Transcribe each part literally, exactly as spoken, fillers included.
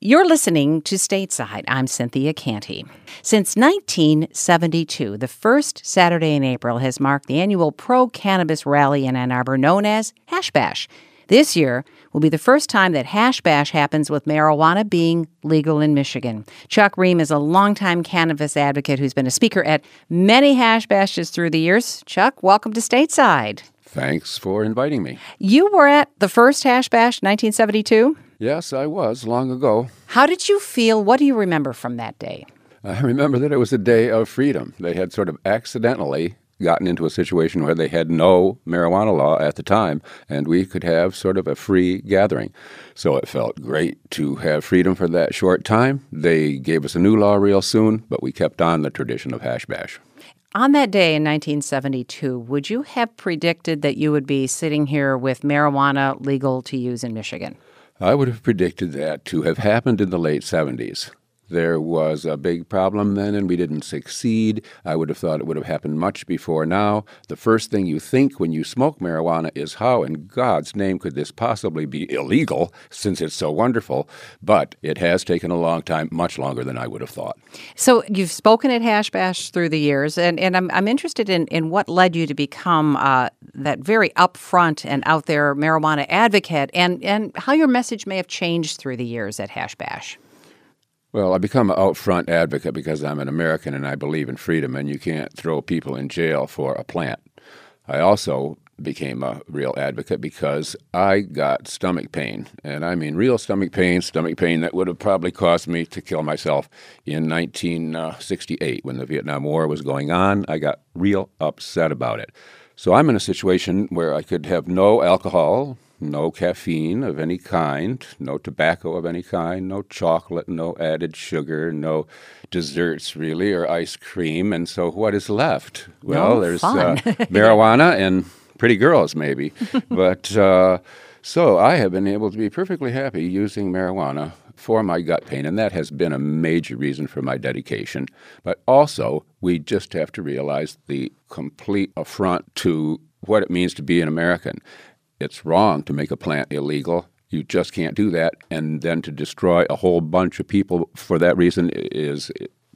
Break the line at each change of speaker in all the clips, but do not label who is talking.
You're listening to Stateside. I'm Cynthia Canty. Since nineteen seventy-two, the first Saturday in April has marked the annual pro-cannabis rally in Ann Arbor known as Hash Bash. This year will be the first time that Hash Bash happens with marijuana being legal in Michigan. Chuck Ream is a longtime cannabis advocate who's been a speaker at many Hash Bashes through the years. Chuck, welcome to Stateside.
Thanks for inviting me.
You were at the first Hash Bash, nineteen seventy-two?
Yes, I was, long ago.
How did you feel? What do you remember from that day?
I remember that it was a day of freedom. They had sort of accidentally gotten into a situation where they had no marijuana law at the time, and we could have sort of a free gathering. So it felt great to have freedom for that short time. They gave us a new law real soon, but we kept on the tradition of Hash Bash.
On that day in nineteen seventy-two, would you have predicted that you would be sitting here with marijuana legal to use in Michigan?
I would have predicted that to have happened in the late seventies. There was a big problem then, and we didn't succeed. I would have thought it would have happened much before now. The first thing you think when you smoke marijuana is, how in God's name could this possibly be illegal, since it's so wonderful? But it has taken a long time, much longer than I would have thought.
So you've spoken at Hash Bash through the years, and, and I'm, I'm interested in, in what led you to become uh, that very upfront and out there marijuana advocate, and, and how your message may have changed through the years at Hash Bash.
Well, I become an out-front advocate because I'm an American and I believe in freedom, and you can't throw people in jail for a plant. I also became a real advocate because I got stomach pain, and I mean real stomach pain, stomach pain that would have probably caused me to kill myself in nineteen sixty-eight when the Vietnam War was going on. I got real upset about it. So I'm in a situation where I could have no alcohol, no caffeine of any kind, no tobacco of any kind, no chocolate, no added sugar, no desserts really, or ice cream. And so what is left? Well,
no,
there's
fun.
uh, marijuana and pretty girls maybe. But uh, so I have been able to be perfectly happy using marijuana for my gut pain, and that has been a major reason for my dedication. But also, we just have to realize the complete affront to what it means to be an American. It's wrong to make a plant illegal. You just can't do that. And then to destroy a whole bunch of people for that reason is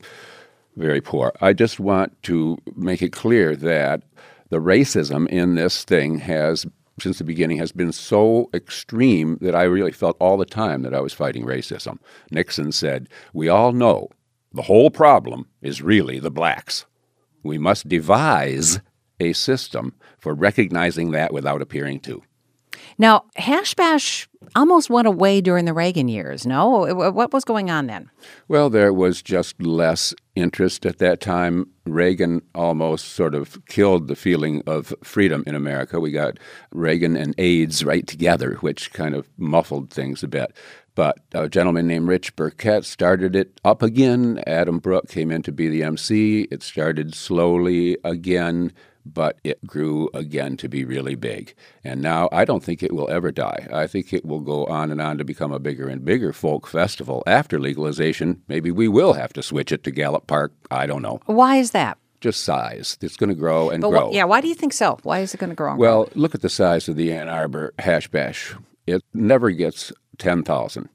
very poor. I just want to make it clear that the racism in this thing has, since the beginning, has been so extreme that I really felt all the time that I was fighting racism. Nixon said, "We all know the whole problem is really the blacks. We must devise a system for recognizing that without appearing to."
Now, Hash Bash almost went away during the Reagan years, no? What was going on then?
Well, there was just less interest at that time. Reagan almost sort of killed the feeling of freedom in America. We got Reagan and AIDS right together, which kind of muffled things a bit. But a gentleman named Rich Burkett started it up again. Adam Brooke came in to be the M C. It started slowly again, but it grew again to be really big. And now I don't think it will ever die. I think it will go on and on to become a bigger and bigger folk festival. After legalization, maybe we will have to switch it to Gallup Park. I don't know.
Why is that?
Just size. It's going to grow and
but
grow.
Wh- yeah, why do you think so? Why is it going to grow and
well,
grow?
Look at the size of the Ann Arbor Hash Bash. It never gets ten thousand.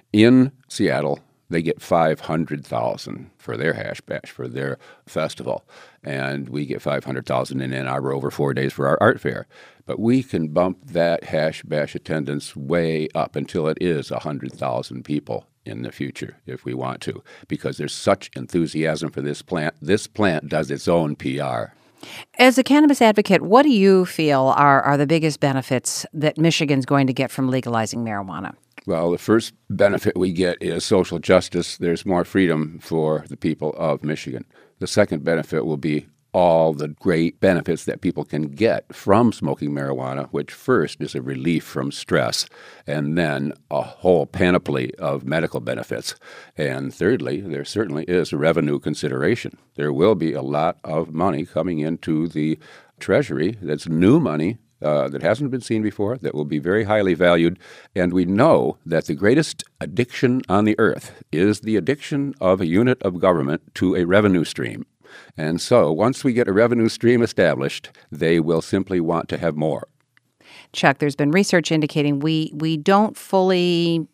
In Seattle, they get five hundred thousand for their Hash Bash, for their festival. And we get five hundred thousand in Ann Arbor over four days for our art fair. But we can bump that Hash Bash attendance way up until it is one hundred thousand people in the future, if we want to, because there's such enthusiasm for this plant. This plant does its own P R.
As a cannabis advocate, what do you feel are, are the biggest benefits that Michigan's going to get from legalizing marijuana?
Well, the first benefit we get is social justice. There's more freedom for the people of Michigan. The second benefit will be all the great benefits that people can get from smoking marijuana, which first is a relief from stress, and then a whole panoply of medical benefits. And thirdly, there certainly is a revenue consideration. There will be a lot of money coming into the Treasury that's new money uh, that hasn't been seen before, that will be very highly valued. And we know that the greatest addiction on the earth is the addiction of a unit of government to a revenue stream. And so once we get a revenue stream established, they will simply want to have more.
Chuck, there's been research indicating we, we don't fully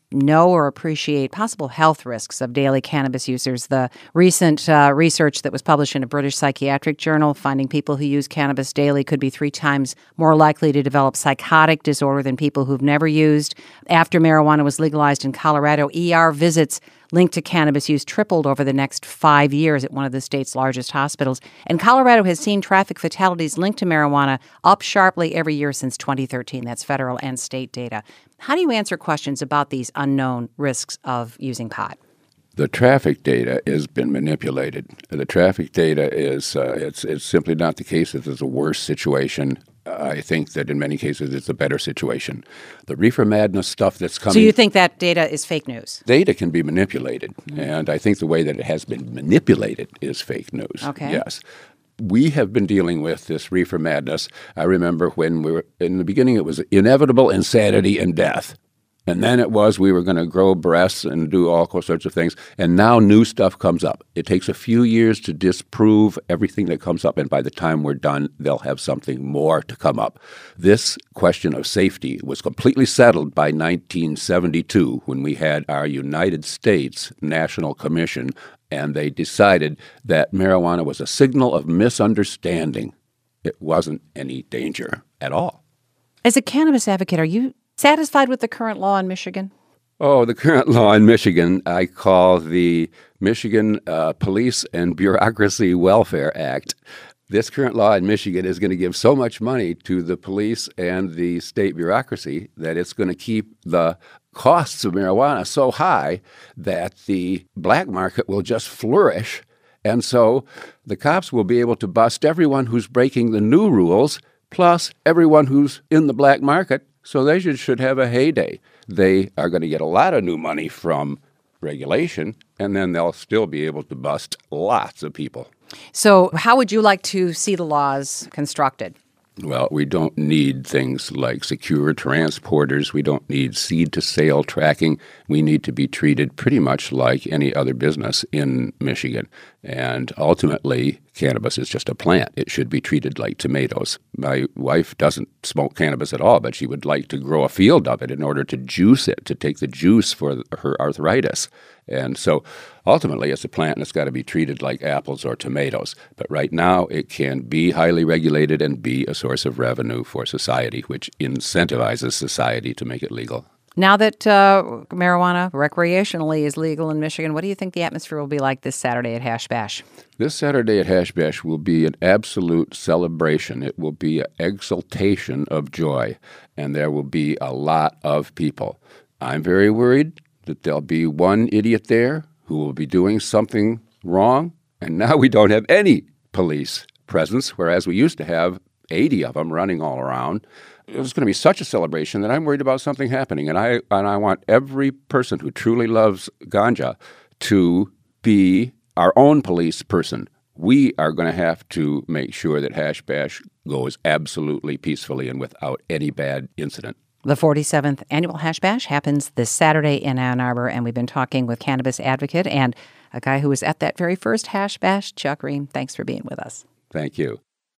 know or appreciate possible health risks of daily cannabis users. The recent uh, research that was published in a British psychiatric journal finding people who use cannabis daily could be three times more likely to develop psychotic disorder than people who've never used. After marijuana was legalized in Colorado, E R visits linked to cannabis use tripled over the next five years at one of the state's largest hospitals. And Colorado has seen traffic fatalities linked to marijuana up sharply every year since twenty thirteen. That's federal and state data. How do you answer questions about these unknown risks of using pot?
The traffic data has been manipulated. The traffic data is, uh, it's, it's simply not the case that there's a worse situation. I think that in many cases it's a better situation. The reefer madness stuff that's coming...
So you think that data is fake news?
Data can be manipulated, mm-hmm. and I think the way that it has been manipulated is fake news.
Okay.
Yes. We have been dealing with this reefer madness. I remember when we were, in the beginning it was inevitable insanity and death. And then it was we were going to grow breasts and do all sorts of things. And now new stuff comes up. It takes a few years to disprove everything that comes up. And by the time we're done, they'll have something more to come up. This question of safety was completely settled by nineteen seventy-two when we had our United States National Commission. And they decided that marijuana was a signal of misunderstanding. It wasn't any danger at all.
As a cannabis advocate, are you satisfied with the current law in Michigan?
Oh, the current law in Michigan, I call the Michigan uh, Police and Bureaucracy Welfare Act. This current law in Michigan is going to give so much money to the police and the state bureaucracy that it's going to keep the costs of marijuana so high that the black market will just flourish. And so the cops will be able to bust everyone who's breaking the new rules, plus everyone who's in the black market. So they should, should have a heyday. They are going to get a lot of new money from regulation, and then they'll still be able to bust lots of people.
So how would you like to see the laws constructed?
Well, we don't need things like secure transporters. We don't need seed-to-sale tracking. We need to be treated pretty much like any other business in Michigan. And ultimately, cannabis is just a plant. It should be treated like tomatoes. My wife doesn't smoke cannabis at all, but she would like to grow a field of it in order to juice it, to take the juice for her arthritis. And so ultimately, it's a plant and it's got to be treated like apples or tomatoes. But right now, it can be highly regulated and be a source of revenue for society, which incentivizes society to make it legal.
Now that uh, marijuana recreationally is legal in Michigan, what do you think the atmosphere will be like this Saturday at Hash Bash?
This Saturday at Hash Bash will be an absolute celebration. It will be an exultation of joy, and there will be a lot of people. I'm very worried that there'll be one idiot there who will be doing something wrong, and now we don't have any police presence, whereas we used to have eighty of them running all around. It's going to be such a celebration that I'm worried about something happening, and I and I want every person who truly loves ganja to be our own police person. We are going to have to make sure that Hash Bash goes absolutely peacefully and without any bad incident.
The forty-seventh Annual Hash Bash happens this Saturday in Ann Arbor, and we've been talking with cannabis advocate and a guy who was at that very first Hash Bash, Chuck Rehm. Thanks for being with us.
Thank you.